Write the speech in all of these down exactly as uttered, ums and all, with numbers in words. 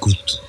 Écoute,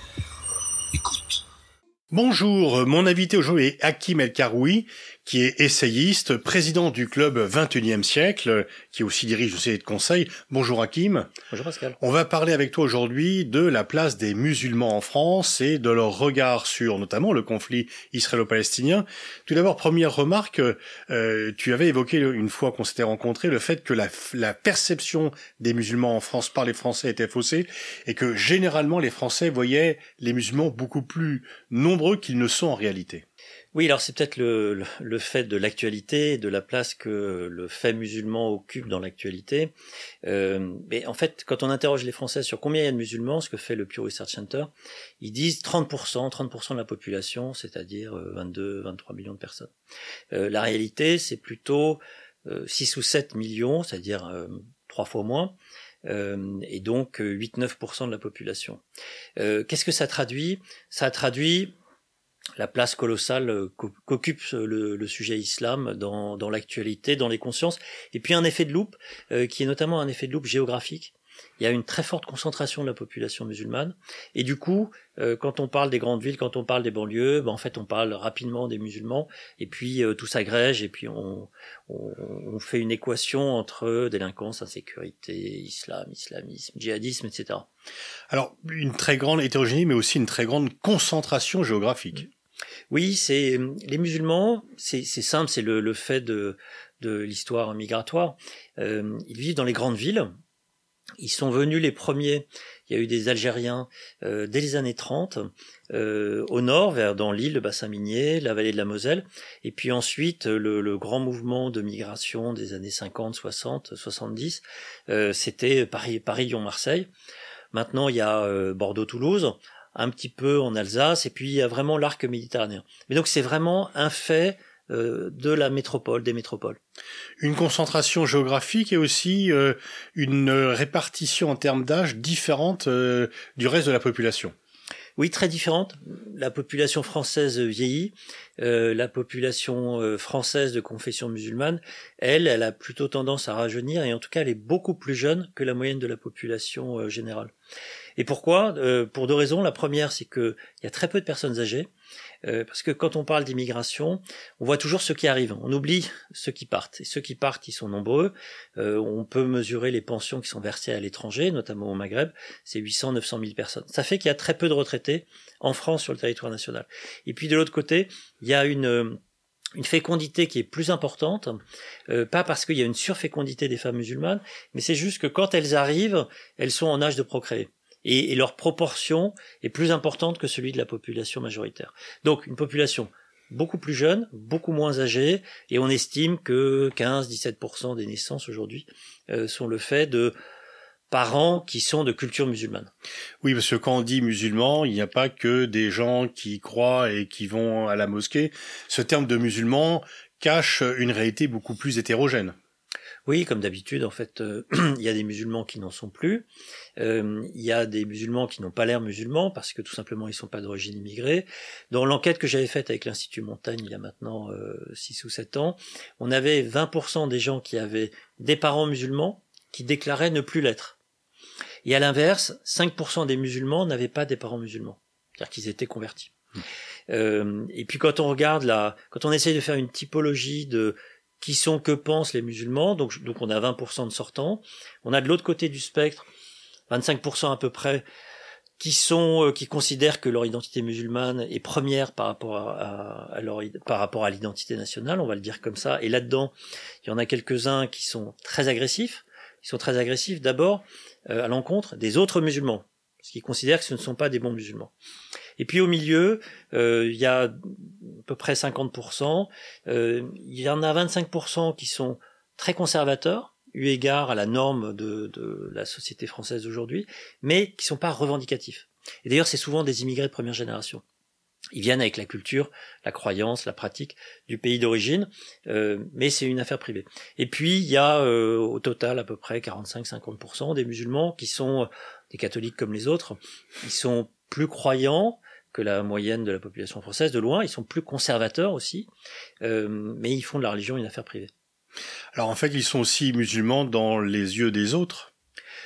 écoute. Bonjour, mon invité aujourd'hui est Hakim El-Karoui, qui est essayiste, président du club vingt et unième siècle, qui aussi dirige une série de conseils. Bonjour Hakim. Bonjour Pascal. On va parler avec toi aujourd'hui de la place des musulmans en France et de leur regard sur notamment le conflit israélo-palestinien. Tout d'abord, première remarque, euh, tu avais évoqué une fois qu'on s'était rencontrés le fait que la, la perception des musulmans en France par les Français était faussée et que généralement les Français voyaient les musulmans beaucoup plus nombreux qu'ils ne sont en réalité. Oui, alors c'est peut-être le, le, le fait de l'actualité, de la place que le fait musulman occupe dans l'actualité. Euh, mais en fait, quand on interroge les Français sur combien il y a de musulmans, ce que fait le Pew Research Center, ils disent trente pour cent, trente pour cent de la population, c'est-à-dire vingt-deux, vingt-trois millions de personnes. Euh, la réalité, c'est plutôt euh, six ou sept millions, c'est-à-dire euh, trois fois moins. Euh, et donc huit à neuf pour cent de la population. Euh, qu'est-ce que ça traduit ? Ça traduit la place colossale qu'occupe le, le sujet islam dans, dans l'actualité, dans les consciences, et puis un effet de loupe euh, qui est notamment un effet de loupe géographique. Il y a une très forte concentration de la population musulmane, et du coup, euh, quand on parle des grandes villes, quand on parle des banlieues, ben en fait on parle rapidement des musulmans, et puis euh, tout s'agrège, et puis on, on, on fait une équation entre délinquance, insécurité, islam, islamisme, djihadisme, et cetera. Alors, une très grande hétérogénéité, mais aussi une très grande concentration géographique. Oui, c'est les musulmans, c'est, c'est simple, c'est le, le fait de, de l'histoire migratoire. Euh, ils vivent dans les grandes villes. Ils sont venus les premiers. Il y a eu des Algériens euh, dès les années trente, euh, au nord, vers dans l'île, le bassin minier, la vallée de la Moselle. Et puis ensuite, le, le grand mouvement de migration des années cinquante, soixante, soixante-dix, euh, c'était Paris, Paris, Lyon, Marseille. Maintenant, il y a euh, Bordeaux-Toulouse, un petit peu en Alsace, et puis il y a vraiment l'arc méditerranéen. Mais donc c'est vraiment un fait euh, de la métropole, des métropoles. Une concentration géographique et aussi euh, une répartition en termes d'âge différente euh, du reste de la population. Oui, très différente. La population française vieillit. Euh, la population euh, française de confession musulmane, elle, elle a plutôt tendance à rajeunir, et en tout cas, elle est beaucoup plus jeune que la moyenne de la population euh, générale. Et pourquoi ? euh, Pour deux raisons. La première, c'est qu'il y a très peu de personnes âgées, euh, parce que quand on parle d'immigration, on voit toujours ceux qui arrivent. On oublie ceux qui partent. Et ceux qui partent, ils sont nombreux. Euh, on peut mesurer les pensions qui sont versées à l'étranger, notamment au Maghreb. C'est huit cents à neuf cent mille personnes. Ça fait qu'il y a très peu de retraités en France sur le territoire national. Et puis de l'autre côté, il y a une... une fécondité qui est plus importante, euh, pas parce qu'il y a une surfécondité des femmes musulmanes, mais c'est juste que quand elles arrivent, elles sont en âge de procréer. Et, et leur proportion est plus importante que celui de la population majoritaire. Donc une population beaucoup plus jeune, beaucoup moins âgée, et on estime que quinze à dix-sept pour cent des naissances aujourd'hui euh, sont le fait de parents qui sont de culture musulmane. Oui, parce que quand on dit musulman, il n'y a pas que des gens qui croient et qui vont à la mosquée. Ce terme de musulman cache une réalité beaucoup plus hétérogène. Oui, comme d'habitude, en fait, euh, il y a des musulmans qui n'en sont plus. Euh, il y a des musulmans qui n'ont pas l'air musulmans parce que tout simplement ils sont pas d'origine immigrée. Dans l'enquête que j'avais faite avec l'Institut Montaigne il y a maintenant euh, six ou sept ans, on avait vingt pour cent des gens qui avaient des parents musulmans qui déclaraient ne plus l'être. Et à l'inverse, cinq pour cent des musulmans n'avaient pas des parents musulmans, c'est-à-dire qu'ils étaient convertis. Mmh. Euh, et puis quand on regarde là, quand on essaye de faire une typologie de qui sont, que pensent les musulmans, donc, donc on a vingt pour cent de sortants, on a de l'autre côté du spectre, vingt-cinq pour cent à peu près, qui sont, euh, qui considèrent que leur identité musulmane est première par rapport à, à, à leur, par rapport à l'identité nationale, on va le dire comme ça, et là-dedans, il y en a quelques-uns qui sont très agressifs, qui sont très agressifs d'abord euh, à l'encontre des autres musulmans, parce qu'ils considèrent que ce ne sont pas des bons musulmans. Et puis au milieu, euh, il y a à peu près cinquante pour cent, euh, il y en a vingt-cinq pour cent qui sont très conservateurs, eu égard à la norme de, de la société française d'aujourd'hui, mais qui ne sont pas revendicatifs. Et d'ailleurs, c'est souvent des immigrés de première génération. Ils viennent avec la culture, la croyance, la pratique du pays d'origine, euh, mais c'est une affaire privée. Et puis, il y a euh, au total à peu près quarante-cinq à cinquante pour cent des musulmans qui sont des catholiques comme les autres. Ils sont plus croyants que la moyenne de la population française, de loin. Ils sont plus conservateurs aussi, euh, mais ils font de la religion une affaire privée. Alors en fait, ils sont aussi musulmans dans les yeux des autres.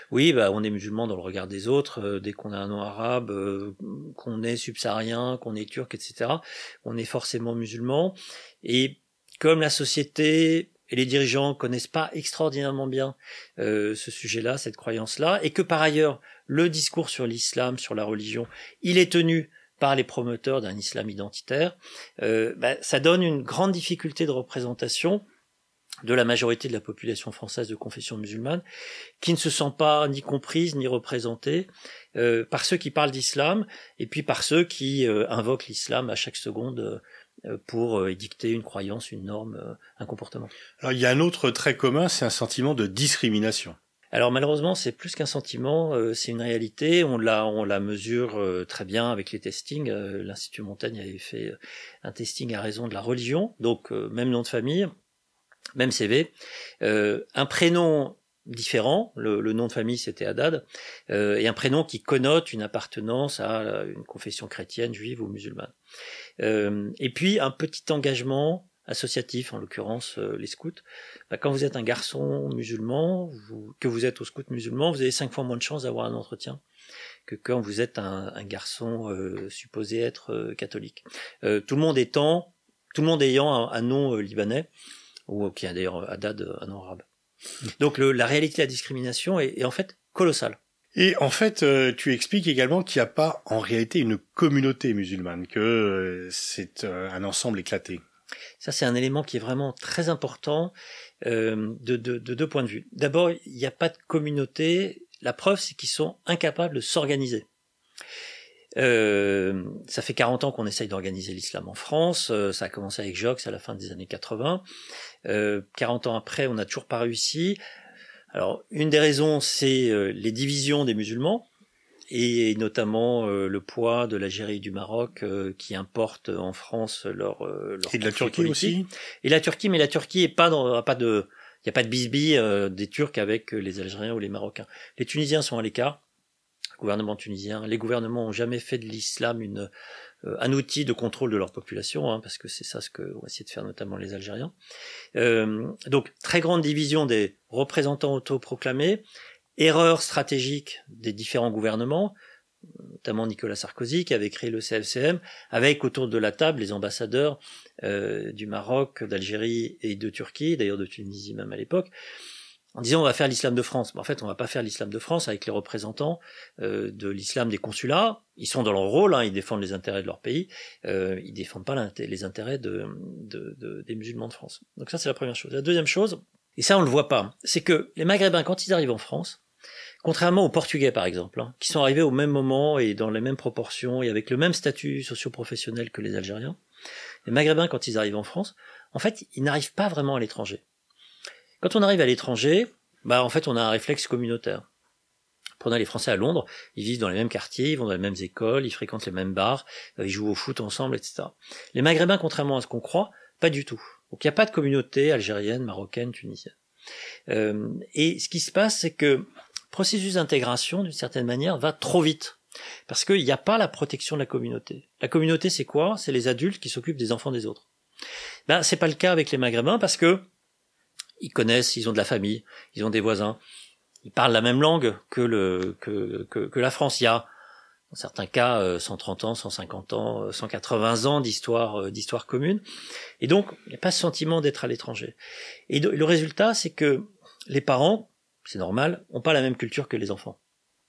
Oui, bah, on est musulman dans le regard des autres. Euh, dès qu'on a un nom arabe, euh, qu'on est subsaharien, qu'on est turc, et cetera, on est forcément musulman. Et comme la société et les dirigeants connaissent pas extraordinairement bien euh, ce sujet-là, cette croyance-là, et que par ailleurs, le discours sur l'islam, sur la religion, il est tenu par les promoteurs d'un islam identitaire, euh, bah, ça donne une grande difficulté de représentation de la majorité de la population française de confession musulmane, qui ne se sent pas ni comprise ni représentée euh, par ceux qui parlent d'islam, et puis par ceux qui euh, invoquent l'islam à chaque seconde euh, pour euh, édicter une croyance, une norme, euh, un comportement. Alors il y a un autre trait commun, c'est un sentiment de discrimination. Alors malheureusement, c'est plus qu'un sentiment, euh, c'est une réalité. On la, on la mesure euh, très bien avec les testings. Euh, L'Institut Montaigne avait fait un testing à raison de la religion, donc euh, même nom de famille, même C V, euh, un prénom différent, le, le nom de famille c'était Haddad, euh, et un prénom qui connote une appartenance à une confession chrétienne, juive ou musulmane. Euh, et puis un petit engagement associatif, en l'occurrence euh, les scouts. Bah, quand vous êtes un garçon musulman, vous, que vous êtes au scout musulman, vous avez cinq fois moins de chances d'avoir un entretien que quand vous êtes un, un garçon euh, supposé être euh, catholique. Euh, tout le monde étant, tout le monde ayant un, un nom euh, libanais, ou qui a d'ailleurs Haddad, un nom arabe. Donc le, la réalité de la discrimination est, est en fait colossale. Et en fait, euh, tu expliques également qu'il n'y a pas en réalité une communauté musulmane, que euh, c'est euh, un ensemble éclaté. Ça, c'est un élément qui est vraiment très important euh, de, de, de deux points de vue. D'abord, il n'y a pas de communauté. La preuve, c'est qu'ils sont incapables de s'organiser. Euh, ça fait quarante ans qu'on essaye d'organiser l'islam en France. Euh, ça a commencé avec Jox à la fin des années quatre-vingts. Euh, quarante ans après, on n'a toujours pas réussi. Alors, une des raisons, c'est euh, les divisions des musulmans, et notamment euh, le poids de l'Algérie et du Maroc euh, qui importent en France leur, euh, leur et de la Turquie politique. Aussi. Et la Turquie, mais la Turquie est pas dans, pas de, il y a pas de bisbille euh, des Turcs avec les Algériens ou les Marocains. Les Tunisiens sont à l'écart. Gouvernement tunisien, les gouvernements ont jamais fait de l'islam une euh, un outil de contrôle de leur population, hein, parce que c'est ça ce que vont essayer de faire notamment les Algériens. Euh, donc très grande division des représentants autoproclamés, erreur stratégique des différents gouvernements, notamment Nicolas Sarkozy qui avait créé le C F C M, avec autour de la table les ambassadeurs euh, du Maroc, d'Algérie et de Turquie, d'ailleurs de Tunisie même à l'époque, en disant on va faire l'islam de France. Mais en fait, on va pas faire l'islam de France avec les représentants euh, de l'islam des consulats. Ils sont dans leur rôle, hein, ils défendent les intérêts de leur pays, euh, ils défendent pas les intérêts de, de, de, des musulmans de France. Donc ça, c'est la première chose. La deuxième chose, et ça on le voit pas, c'est que les Maghrébins, quand ils arrivent en France, contrairement aux Portugais par exemple, hein, qui sont arrivés au même moment et dans les mêmes proportions et avec le même statut socio-professionnel que les Algériens, les Maghrébins, quand ils arrivent en France, en fait, ils n'arrivent pas vraiment à l'étranger. Quand on arrive à l'étranger, bah en fait on a un réflexe communautaire. Prenez les Français à Londres, ils vivent dans les mêmes quartiers, ils vont dans les mêmes écoles, ils fréquentent les mêmes bars, ils jouent au foot ensemble, et cetera. Les Maghrébins, contrairement à ce qu'on croit, pas du tout. Donc il n'y a pas de communauté algérienne, marocaine, tunisienne. Euh, et ce qui se passe, c'est que le processus d'intégration, d'une certaine manière, va trop vite. Parce qu'il n'y a pas la protection de la communauté. La communauté, c'est quoi? C'est les adultes qui s'occupent des enfants des autres. Ben, c'est pas le cas avec les Maghrébins parce que ils connaissent, ils ont de la famille, ils ont des voisins, ils parlent la même langue que le que que, que la France. Il y a dans certains cas cent trente ans, cent cinquante ans, cent quatre-vingts ans d'histoire d'histoire commune, et donc il n'y a pas ce sentiment d'être à l'étranger. Et le résultat, c'est que les parents, c'est normal, ont pas la même culture que les enfants.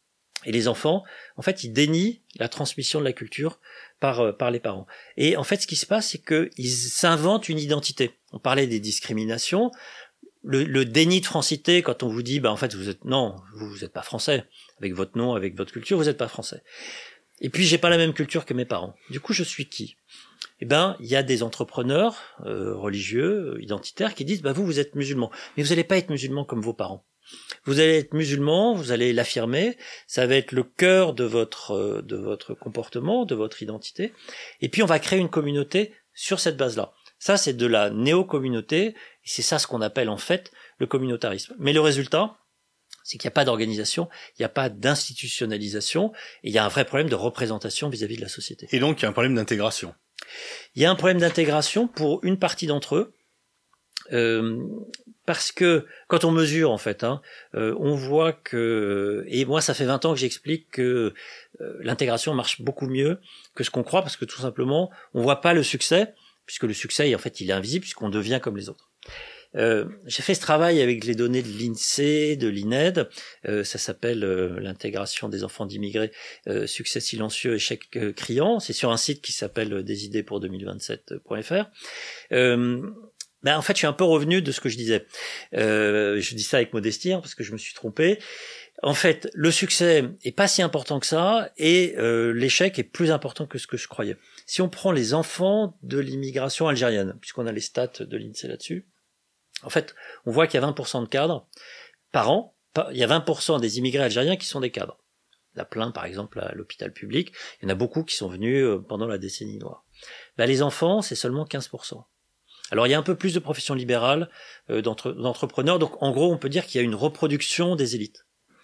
Et les enfants, en fait, ils dénient la transmission de la culture par par les parents. Et en fait, ce qui se passe, c'est que ils s'inventent une identité. On parlait des discriminations. Le, le déni de francité, quand on vous dit, bah en fait vous êtes non, vous vous êtes pas français, avec votre nom, avec votre culture, vous êtes pas français. Et puis j'ai pas la même culture que mes parents. Du coup, je suis qui? Eh ben, il y a des entrepreneurs euh, religieux, euh, identitaires, qui disent, bah vous vous êtes musulman, mais vous allez pas être musulman comme vos parents. Vous allez être musulman, vous allez l'affirmer, ça va être le cœur de votre euh, de votre comportement, de votre identité. Et puis on va créer une communauté sur cette base-là. Ça, c'est de la néo-communauté, et c'est ça ce qu'on appelle en fait le communautarisme. Mais le résultat, c'est qu'il n'y a pas d'organisation, il n'y a pas d'institutionnalisation, et il y a un vrai problème de représentation vis-à-vis de la société. Et donc, il y a un problème d'intégration. Il y a un problème d'intégration pour une partie d'entre eux, Euh, parce que quand on mesure en fait, hein, euh, on voit que, et moi ça fait vingt ans que j'explique que euh, l'intégration marche beaucoup mieux que ce qu'on croit, parce que tout simplement on voit pas le succès, puisque le succès en fait il est invisible, puisqu'on devient comme les autres. Euh, j'ai fait ce travail avec les données de l'INSEE, de l'I N E D, euh, ça s'appelle euh, l'intégration des enfants d'immigrés, euh, succès silencieux, échec euh, criant, c'est sur un site qui s'appelle des idées pour deux mille vingt-sept point F R. Euh, Ben en fait, je suis un peu revenu de ce que je disais. Euh, je dis ça avec modestie, hein, parce que je me suis trompé. En fait, le succès est pas si important que ça, et euh, l'échec est plus important que ce que je croyais. Si on prend les enfants de l'immigration algérienne, puisqu'on a les stats de l'INSEE là-dessus, en fait, on voit qu'il y a vingt pour cent de cadres par an. Il y a vingt pour cent des immigrés algériens qui sont des cadres. Il y en a plein, par exemple, à l'hôpital public. Il y en a beaucoup qui sont venus pendant la décennie noire. Ben, les enfants, c'est seulement quinze pour cent. Alors, il y a un peu plus de professions libérales, euh, d'entre, d'entrepreneurs. Donc, en gros, on peut dire qu'il y a une reproduction des élites.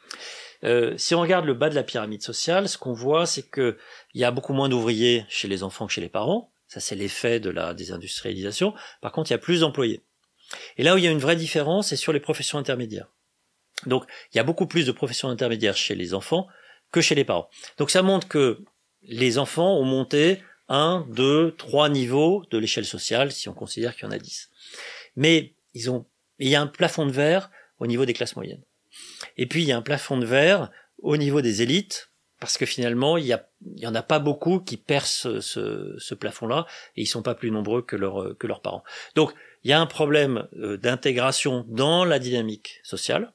Euh, si on regarde le bas de la pyramide sociale, ce qu'on voit, c'est que il y a beaucoup moins d'ouvriers chez les enfants que chez les parents. Ça, c'est l'effet de la désindustrialisation. Par contre, il y a plus d'employés. Et là où il y a une vraie différence, c'est sur les professions intermédiaires. Donc, il y a beaucoup plus de professions intermédiaires chez les enfants que chez les parents. Donc, ça montre que les enfants ont monté un, deux, trois niveaux de l'échelle sociale, si on considère qu'il y en a dix. Mais ils ont, il y a un plafond de verre au niveau des classes moyennes. Et puis, il y a un plafond de verre au niveau des élites, parce que finalement, il y a, il y en a pas beaucoup qui percent ce, ce plafond-là, et ils sont pas plus nombreux que leurs, que leurs parents. Donc, il y a un problème d'intégration dans la dynamique sociale.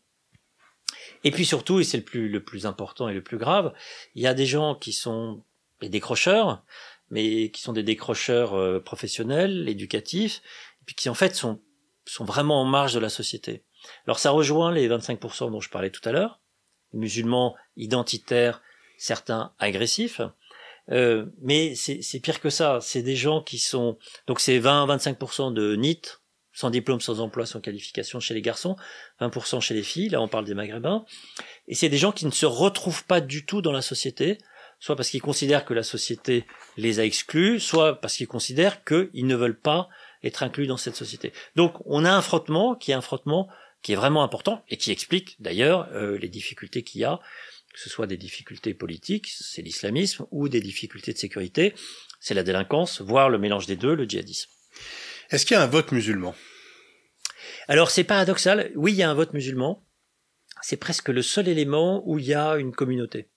Et puis surtout, et c'est le plus, le plus important et le plus grave, il y a des gens qui sont des décrocheurs, mais qui sont des décrocheurs professionnels, éducatifs, et puis qui en fait sont, sont vraiment en marge de la société. Alors ça rejoint les vingt-cinq pour cent dont je parlais tout à l'heure, les musulmans identitaires, certains agressifs. Euh, mais c'est, c'est pire que ça. C'est des gens qui sont, donc c'est vingt à vingt-cinq pour cent de N I T, sans diplôme, sans emploi, sans qualification chez les garçons, vingt pour cent chez les filles, là on parle des maghrébins, et c'est des gens qui ne se retrouvent pas du tout dans la société, soit parce qu'ils considèrent que la société les a exclus, soit parce qu'ils considèrent qu'ils ne veulent pas être inclus dans cette société. Donc on a un frottement qui est un frottement qui est vraiment important, et qui explique d'ailleurs euh, les difficultés qu'il y a, que ce soit des difficultés politiques, c'est l'islamisme, ou des difficultés de sécurité, c'est la délinquance, voire le mélange des deux, le djihadisme. Est-ce qu'il y a un vote musulman ? Alors c'est paradoxal, oui il y a un vote musulman, c'est presque le seul élément où il y a une communauté.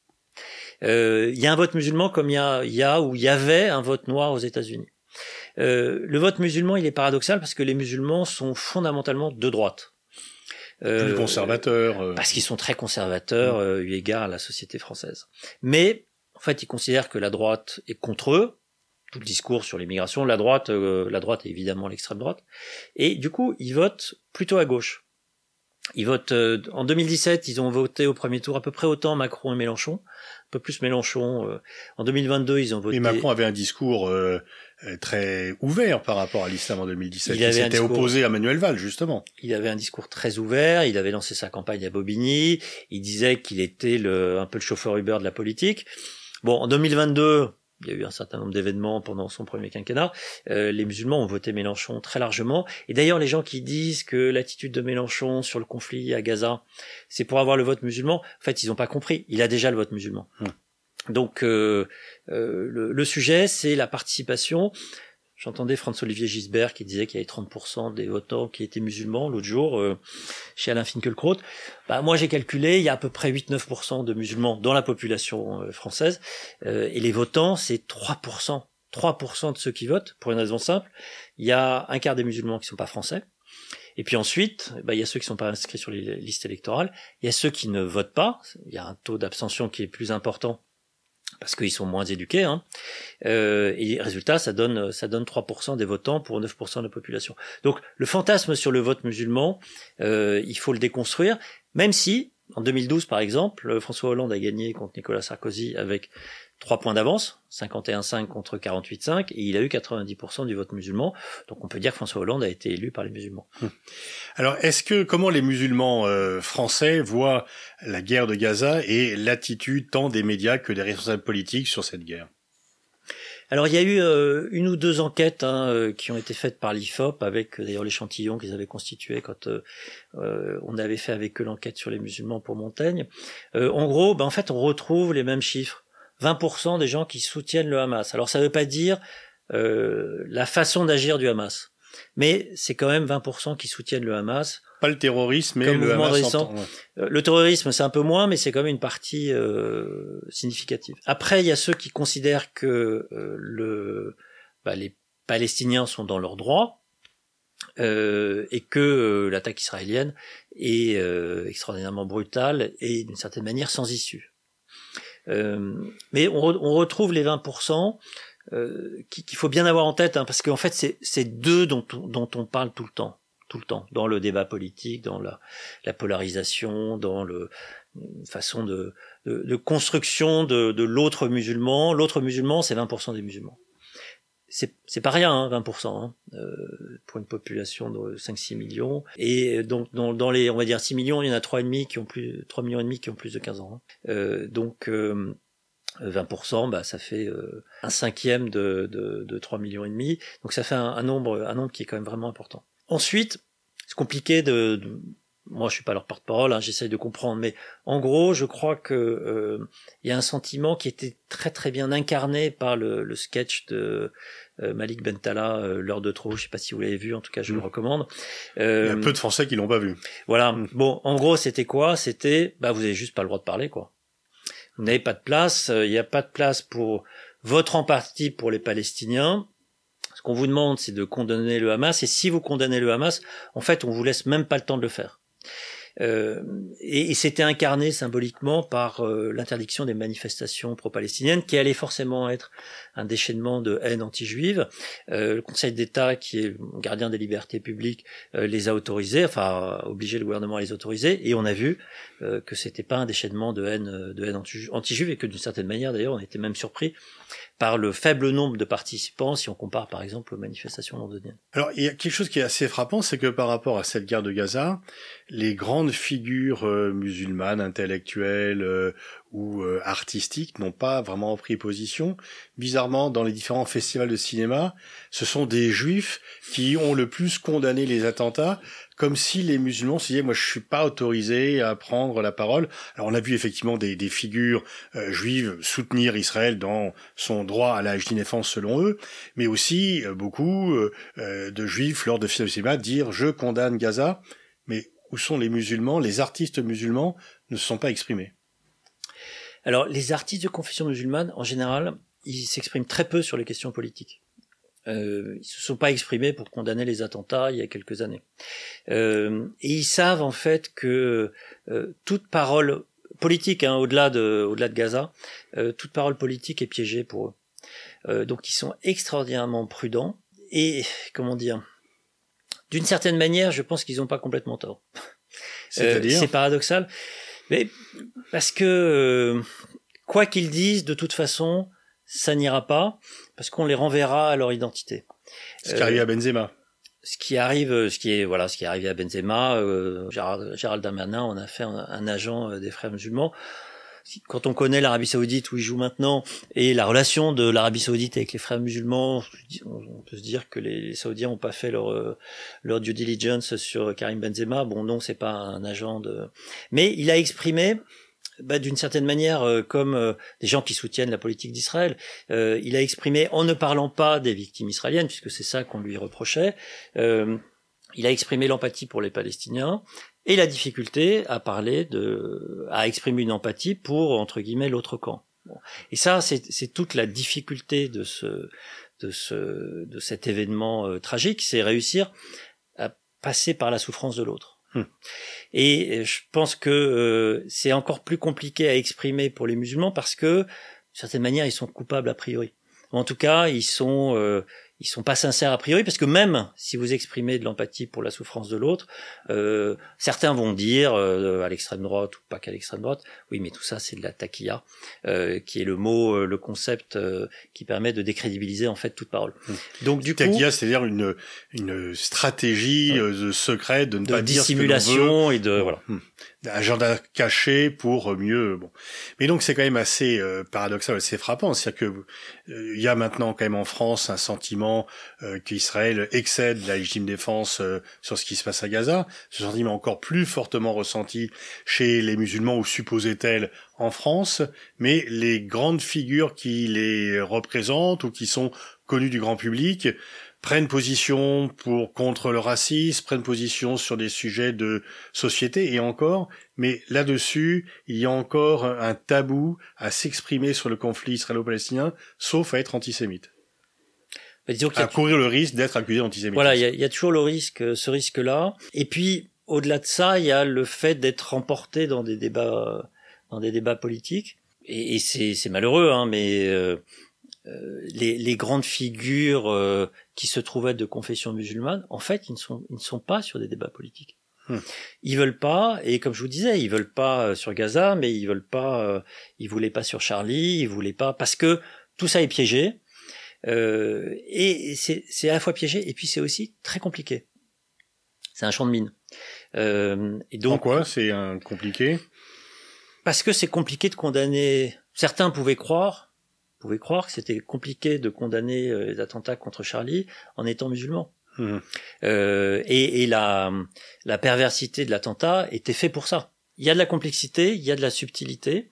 Euh, il y a un vote musulman comme il y a, il y a ou il y avait un vote noir aux États-Unis. Euh, le vote musulman il est paradoxal parce que les musulmans sont fondamentalement de droite. Euh, plus conservateurs. Euh... Parce qu'ils sont très conservateurs, euh, eu égard à la société française. Mais, en fait, ils considèrent que la droite est contre eux. Tout le discours sur l'immigration, la droite, euh, la droite est évidemment l'extrême droite. Et du coup, ils votent plutôt à gauche. Ils votent, euh, en deux mille dix-sept, ils ont voté au premier tour à peu près autant Macron et Mélenchon. Un peu plus Mélenchon. Euh, en deux mille vingt-deux, ils ont voté... Et Macron avait un discours euh, très ouvert par rapport à l'islam en deux mille dix-sept. Il, il s'était discours... opposé à Manuel Valls, justement. Il avait un discours très ouvert, il avait lancé sa campagne à Bobigny, il disait qu'il était le, un peu le chauffeur Uber de la politique. Bon, en deux mille vingt-deux... il y a eu un certain nombre d'événements pendant son premier quinquennat, euh, les musulmans ont voté Mélenchon très largement. Et d'ailleurs, les gens qui disent que l'attitude de Mélenchon sur le conflit à Gaza, c'est pour avoir le vote musulman, en fait, ils n'ont pas compris. Il a déjà le vote musulman. Mmh. Donc, euh, euh, le, le sujet, c'est la participation. J'entendais François-Olivier Gisbert qui disait qu'il y avait trente pour cent des votants qui étaient musulmans l'autre jour euh, chez Alain Finkielkraut. Bah, moi, j'ai calculé, il y a à peu près huit à neuf pour cent de musulmans dans la population euh, française. Euh, et les votants, c'est trois pour cent. trois pour cent de ceux qui votent, pour une raison simple. Il y a un quart des musulmans qui sont pas français. Et puis ensuite, bah, il y a ceux qui sont pas inscrits sur les listes électorales. Il y a ceux qui ne votent pas. Il y a un taux d'abstention qui est plus important parce qu'ils sont moins éduqués, hein. Euh, et résultat, ça donne, ça donne trois pour cent des votants pour neuf pour cent de la population. Donc, le fantasme sur le vote musulman, euh, il faut le déconstruire, même si, en deux mille douze, par exemple, François Hollande a gagné contre Nicolas Sarkozy avec trois points d'avance, cinquante et un virgule cinq contre quarante-huit virgule cinq, et il a eu quatre-vingt-dix pour cent du vote musulman. Donc on peut dire que François Hollande a été élu par les musulmans. Alors, est-ce que, comment les musulmans euh, français voient la guerre de Gaza et l'attitude tant des médias que des responsables politiques sur cette guerre ? Alors il y a eu euh, une ou deux enquêtes hein, euh, qui ont été faites par l'I F O P avec euh, d'ailleurs l'échantillon qu'ils avaient constitué quand euh, euh, on avait fait avec eux l'enquête sur les musulmans pour Montaigne. Euh, en gros, ben, en fait on retrouve les mêmes chiffres. vingt pour cent des gens qui soutiennent le Hamas. Alors ça ne veut pas dire euh, la façon d'agir du Hamas, mais c'est quand même vingt pour cent qui soutiennent le Hamas. Pas le terrorisme, mais comme le mouvement Hamas de résistance. ouais. Le terrorisme, c'est un peu moins, mais c'est quand même une partie euh, significative. Après, il y a ceux qui considèrent que euh, le, bah, les Palestiniens sont dans leurs droits euh, et que euh, l'attaque israélienne est euh, extraordinairement brutale et d'une certaine manière sans issue. Euh, mais on, re, on retrouve les vingt pour cent euh, qu'il faut bien avoir en tête, hein, parce qu'en fait, c'est, c'est d'eux dont, dont on parle tout le temps. tout le temps, dans le débat politique, dans la, la polarisation, dans le une façon de, de, de construction de, de l'autre musulman. L'autre musulman, c'est vingt pour cent des musulmans. C'est, c'est pas rien, hein, vingt pour cent, hein, euh, pour une population de cinq six millions. Et donc, dans, dans les, on va dire six millions, il y en a trois et demi qui ont plus, trois millions et demi qui ont plus de quinze ans. Hein. Euh, donc, euh, vingt pour cent, bah, ça fait euh, un cinquième de, de, de trois millions et demi. Donc, ça fait un, un nombre, un nombre qui est quand même vraiment important. Ensuite, c'est compliqué de, de moi je suis pas leur porte-parole, hein, j'essaye de comprendre, mais en gros, je crois que euh, il y a un sentiment qui était très très bien incarné par le, le sketch de euh, Malik Bentala, euh, L'heure de trop. Je sais pas si vous l'avez vu, en tout cas, je mmh. le recommande. Euh, il y a peu de Français qui l'ont pas vu. Voilà. Mmh. Bon, en gros, c'était quoi ? C'était, bah, vous avez juste pas le droit de parler, quoi. Vous n'avez pas de place. Il euh, n'y a pas de place pour votre empathie pour les Palestiniens. Ce qu'on vous demande, c'est de condamner le Hamas, et si vous condamnez le Hamas, en fait, on vous laisse même pas le temps de le faire. Euh, et, et c'était incarné symboliquement par euh, l'interdiction des manifestations pro-palestiniennes, qui allait forcément être un déchaînement de haine anti-juive. Euh, le Conseil d'État, qui est gardien des libertés publiques, euh, les a autorisés, enfin a obligé le gouvernement à les autoriser, et on a vu euh, que c'était pas un déchaînement de haine, de haine anti-juive, et que d'une certaine manière, d'ailleurs, on était même surpris par le faible nombre de participants si on compare par exemple aux manifestations londoniennes. Alors il y a quelque chose qui est assez frappant, c'est que par rapport à cette guerre de Gaza, les grandes figures euh, musulmanes, intellectuelles euh, ou euh, artistiques n'ont pas vraiment pris position. Bizarrement, dans les différents festivals de cinéma, ce sont des juifs qui ont le plus condamné les attentats, comme si les musulmans se disaient « moi je suis pas autorisé à prendre la parole ». Alors on a vu effectivement des, des figures euh, juives soutenir Israël dans son droit à la légitime défense selon eux, mais aussi euh, beaucoup euh, de juifs lors de festivals de cinéma dire « je condamne Gaza ». Mais où sont les musulmans ? Les artistes musulmans ne se sont pas exprimés. Alors les artistes de confession musulmane, en général, ils s'expriment très peu sur les questions politiques. Euh, ils se sont pas exprimés pour condamner les attentats il y a quelques années. Euh, et ils savent en fait que euh, toute parole politique, hein, au-delà de, au-delà de Gaza, euh, toute parole politique est piégée pour eux. Euh, donc ils sont extraordinairement prudents et comment dire, d'une certaine manière, je pense qu'ils n'ont pas complètement tort. C'est-à-dire, euh, c'est paradoxal, mais parce que euh, quoi qu'ils disent, de toute façon, ça n'ira pas, parce qu'on les renverra à leur identité. Ce qui euh, arrive à Benzema. Ce qui arrive, ce qui est voilà, ce qui est arrivé à Benzema, euh, Gérald, Gérald Darmanin, on a fait un, un agent des Frères musulmans. Quand on connaît l'Arabie Saoudite où il joue maintenant et la relation de l'Arabie Saoudite avec les Frères musulmans, on peut se dire que les Saoudiens n'ont pas fait leur leur due diligence sur Karim Benzema. Bon, non, c'est pas un agent de, mais il a exprimé. Bah, d'une certaine manière, euh, comme euh, des gens qui soutiennent la politique d'Israël, euh, il a exprimé, en ne parlant pas des victimes israéliennes, puisque c'est ça qu'on lui reprochait, euh, il a exprimé l'empathie pour les Palestiniens et la difficulté à parler de, à exprimer une empathie pour, entre guillemets, l'autre camp. Bon. Et ça, c'est, c'est toute la difficulté de ce, de ce, de cet événement euh, tragique, c'est réussir à passer par la souffrance de l'autre. Hum. Et je pense que euh, c'est encore plus compliqué à exprimer pour les musulmans parce que, d'une certaine manière, ils sont coupables a priori. En tout cas, ils sont euh, ils sont pas sincères a priori parce que même si vous exprimez de l'empathie pour la souffrance de l'autre, euh, certains vont dire euh, à l'extrême droite ou pas qu'à l'extrême droite, oui, mais tout ça c'est de la taquilla, euh, qui est le mot, euh, le concept euh, qui permet de décrédibiliser en fait toute parole. Mmh. Donc du taquilla, coup, c'est-à-dire une une stratégie ouais. euh, secrète de ne de pas dissimulation dire ce que l'on veut. et de voilà. Mmh. agenda caché pour mieux. Bon, mais donc c'est quand même assez euh, paradoxal, assez frappant, c'est-à-dire que il euh, y a maintenant quand même en France un sentiment euh, qu'Israël excède la légitime défense euh, sur ce qui se passe à Gaza. Ce sentiment encore plus fortement ressenti chez les musulmans ou supposés tels en France, mais les grandes figures qui les représentent ou qui sont connues du grand public prennent position pour contre le racisme, prennent position sur des sujets de société et encore, mais là-dessus, il y a encore un tabou à s'exprimer sur le conflit israélo-palestinien, sauf à être antisémite. Bah, disons qu'il à y a... courir le risque d'être accusé d'antisémitisme. Voilà, il y a, il y a toujours le risque, ce risque-là. Et puis, au-delà de ça, il y a le fait d'être emporté dans des débats, dans des débats politiques. Et, et c'est, c'est malheureux, hein, mais euh, euh, les, les grandes figures euh, qui se trouvaient de confession musulmane, en fait, ils ne sont, ils ne sont pas sur des débats politiques. Hmm. Ils veulent pas, et comme je vous disais, ils veulent pas sur Gaza, mais ils veulent pas, euh, ils voulaient pas sur Charlie, ils voulaient pas, parce que tout ça est piégé, euh, et c'est, c'est à la fois piégé, et puis c'est aussi très compliqué. C'est un champ de mine. Euh, et donc, en quoi c'est un compliqué? Parce que c'est compliqué de condamner. Certains pouvaient croire, pouvaient croire que c'était compliqué de condamner les attentats contre Charlie en étant musulman. Mmh. Euh, et, et la, la perversité de l'attentat était fait pour ça. Il y a de la complexité, il y a de la subtilité,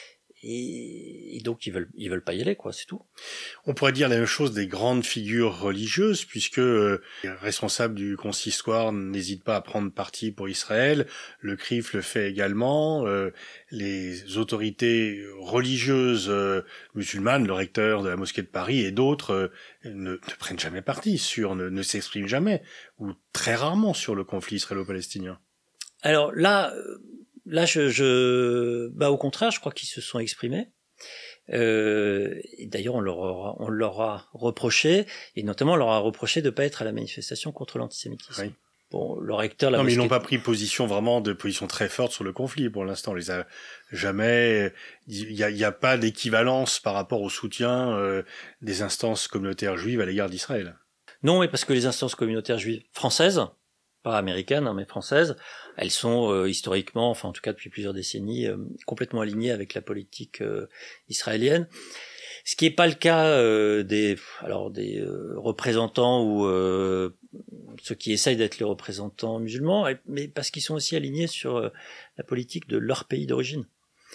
et, et donc ils veulent, ils veulent pas y aller, quoi, c'est tout. On pourrait dire la même chose des grandes figures religieuses, puisque euh, les responsables du consistoire n'hésitent pas à prendre parti pour Israël, le C R I F le fait également, euh, les autorités religieuses euh, musulmanes, le recteur de la mosquée de Paris et d'autres euh, ne, ne prennent jamais parti sur, ne, ne s'expriment jamais, ou très rarement sur le conflit israélo-palestinien. Alors là, là, je, je, bah au contraire, je crois qu'ils se sont exprimés. Euh, et d'ailleurs, on leur aura, on leur a reproché, et notamment on leur a reproché de pas être à la manifestation contre l'antisémitisme. Oui. Bon, le recteur, la non, mais mosquée... ils n'ont pas pris position vraiment de position très forte sur le conflit pour l'instant. On les a jamais. Il y a, il y a pas d'équivalence par rapport au soutien euh, des instances communautaires juives à l'égard d'Israël. Non, mais parce que les instances communautaires juives françaises, pas américaines, hein, mais françaises, elles sont euh, historiquement, enfin en tout cas depuis plusieurs décennies, euh, complètement alignées avec la politique euh, israélienne. Ce qui n'est pas le cas euh, des, alors des euh, représentants ou euh, ceux qui essayent d'être les représentants musulmans, mais parce qu'ils sont aussi alignés sur euh, la politique de leur pays d'origine.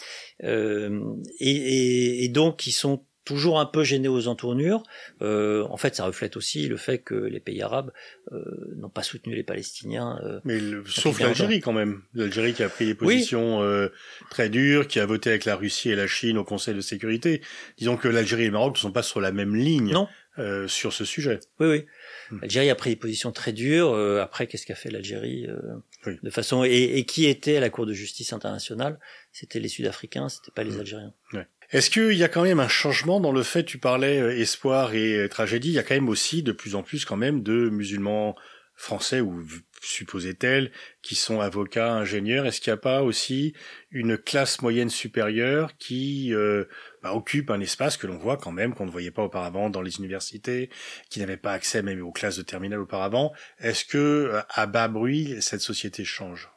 Euh, et, et, et donc ils sont toujours un peu gênés aux entournures. Euh, en fait, ça reflète aussi le fait que les pays arabes euh, n'ont pas soutenu les Palestiniens. Euh, Mais le, sauf l'Algérie quand même. L'Algérie qui a pris des positions oui. euh, très dures, qui a voté avec la Russie et la Chine au Conseil de sécurité. Disons que l'Algérie et le Maroc ne sont pas sur la même ligne non. Euh, sur ce sujet. Oui, oui. Hmm. L'Algérie a pris des positions très dures. Euh, après, qu'est-ce qu'a fait l'Algérie euh, oui. de façon et, et qui était à la Cour de justice internationale? C'était les Sud-Africains, c'était pas les hmm. Algériens. Ouais. Est-ce qu'il y a quand même un changement dans le fait, tu parlais euh, espoir et euh, tragédie, il y a quand même aussi de plus en plus quand même de musulmans français ou supposés tels qui sont avocats, ingénieurs. Est-ce qu'il n'y a pas aussi une classe moyenne supérieure qui euh, bah, occupe un espace que l'on voit quand même, qu'on ne voyait pas auparavant dans les universités, qui n'avait pas accès même aux classes de terminale auparavant? Est-ce que à bas bruit, cette société change?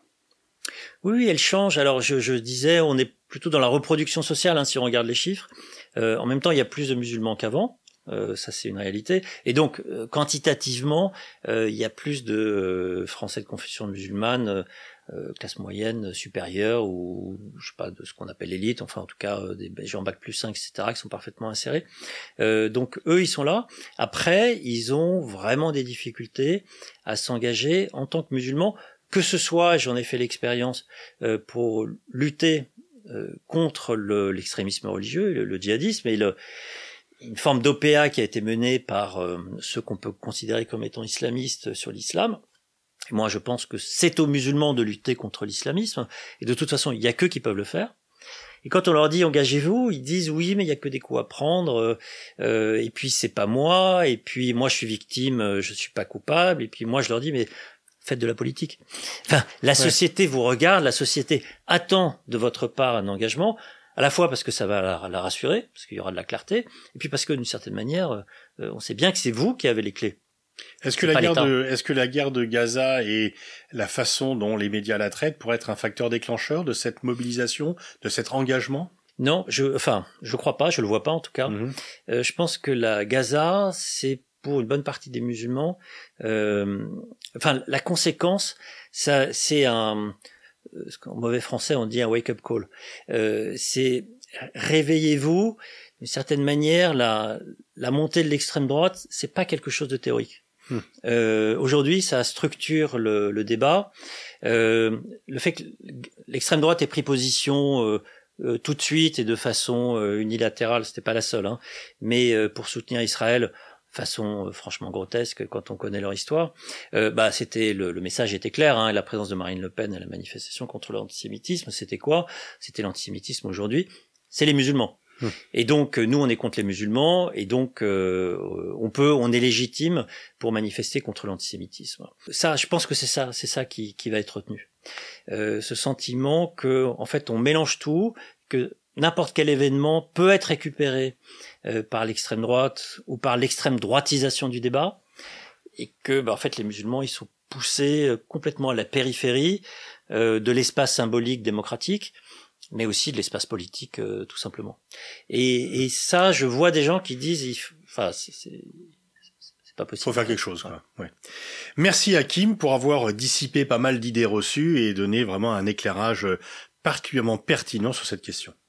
Oui, oui, elle change. Alors, je, je disais, on est plutôt dans la reproduction sociale, hein, si on regarde les chiffres. Euh, en même temps, il y a plus de musulmans qu'avant. Euh, ça, c'est une réalité. Et donc, euh, quantitativement, euh, il y a plus de euh, Français de confession musulmane, euh, classe moyenne, supérieure, ou je sais pas, de ce qu'on appelle l'élite, enfin, en tout cas, euh, des gens bac plus cinq, et cetera, qui sont parfaitement insérés. Euh, donc, eux, ils sont là. Après, ils ont vraiment des difficultés à s'engager en tant que musulmans, que ce soit, j'en ai fait l'expérience, euh, pour lutter euh, contre le, l'extrémisme religieux, le, le djihadisme, et le, une forme d'O P A qui a été menée par euh, ceux qu'on peut considérer comme étant islamistes sur l'islam. Et moi, je pense que c'est aux musulmans de lutter contre l'islamisme, et de toute façon, il y a qu'eux qui peuvent le faire. Et quand on leur dit engagez-vous, ils disent oui, mais il y a que des coups à prendre, euh, et puis c'est pas moi, et puis moi je suis victime, je suis pas coupable, et puis moi je leur dis mais faites de la politique. Enfin, la société ouais. vous regarde, la société attend de votre part un engagement, à la fois parce que ça va la, la rassurer, parce qu'il y aura de la clarté, et puis parce que d'une certaine manière, euh, on sait bien que c'est vous qui avez les clés. Est-ce que C'est la pas guerre l'État. de, est-ce que la guerre de Gaza et la façon dont les médias la traitent pourrait être un facteur déclencheur de cette mobilisation, de cet engagement? Non, je, enfin, je crois pas, je le vois pas en tout cas. Mmh. Euh, je pense que la Gaza, c'est pour une bonne partie des musulmans, euh, enfin, la conséquence, ça, c'est un, en mauvais français, on dit un wake-up call. Euh, c'est réveillez-vous. D'une certaine manière, la, la montée de l'extrême droite, c'est pas quelque chose de théorique. Hmm. Euh, aujourd'hui, ça structure le, le débat. Euh, le fait que l'extrême droite ait pris position euh, euh, tout de suite et de façon euh, unilatérale, c'était pas la seule, hein, mais euh, pour soutenir Israël, façon euh, franchement grotesque quand on connaît leur histoire. Euh, bah, c'était le, le message était clair. Hein, la présence de Marine Le Pen à la manifestation contre l'antisémitisme, c'était quoi? C'était l'antisémitisme aujourd'hui. C'est les musulmans. Mmh. Et donc nous on est contre les musulmans et donc euh, on peut, on est légitime pour manifester contre l'antisémitisme. Ça, je pense que c'est ça, c'est ça qui, qui va être retenu. Euh, ce sentiment que en fait on mélange tout, que n'importe quel événement peut être récupéré euh, par l'extrême droite ou par l'extrême droitisation du débat, et que bah, en fait les musulmans ils sont poussés euh, complètement à la périphérie euh, de l'espace symbolique démocratique, mais aussi de l'espace politique euh, tout simplement. Et, et ça, je vois des gens qui disent, il f... enfin, c'est, c'est, c'est pas possible. Faut faire quelque chose, quoi. Ouais. Merci Hakim pour avoir dissipé pas mal d'idées reçues et donné vraiment un éclairage particulièrement pertinent sur cette question.